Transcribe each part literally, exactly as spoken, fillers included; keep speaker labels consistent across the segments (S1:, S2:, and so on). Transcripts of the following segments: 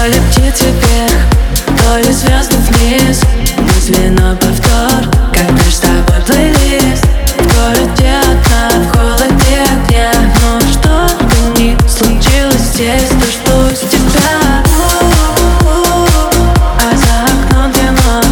S1: То ли птицы вверх, то ли звезды вниз. Мысли на повтор, как наш с тобой плейлист. В городе одна, в холоде огня. Но что бы ни случилось здесь, дождусь тебя. А за окном темно,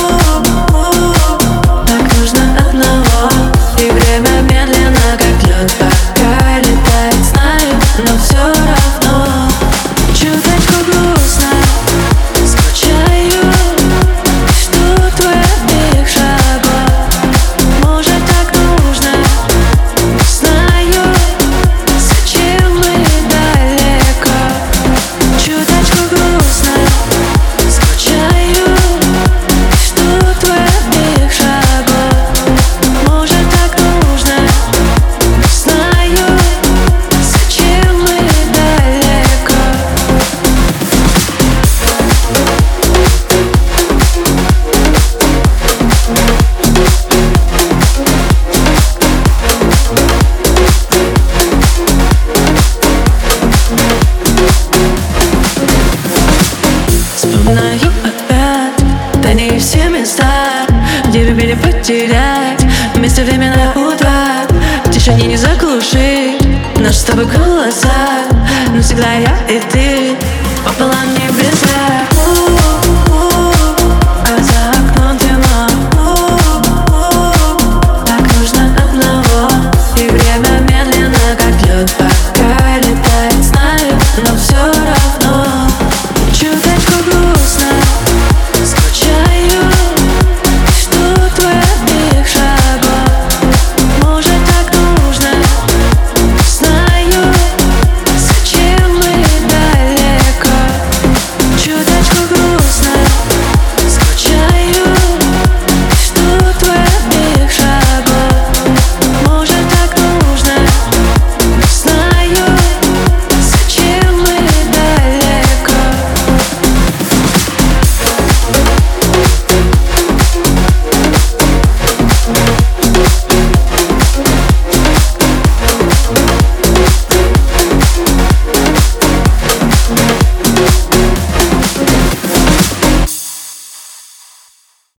S1: так нужно одного. И время медленно, как лед, пока летает, знаю, но все равно чуточку грустно. Скучаю и жду твоих шагов. Может, так нужно, не знаю, зачем мы далеко. Чуточку грустно. Скучаю и жду твоих шагов. Может, так нужно, не знаю, зачем мы далеко. Вспоминаю опять, да не все места, где любили потерять. Вместе временная утра, в тишине не заглушить наши с тобой голоса. Навсегда я и ты.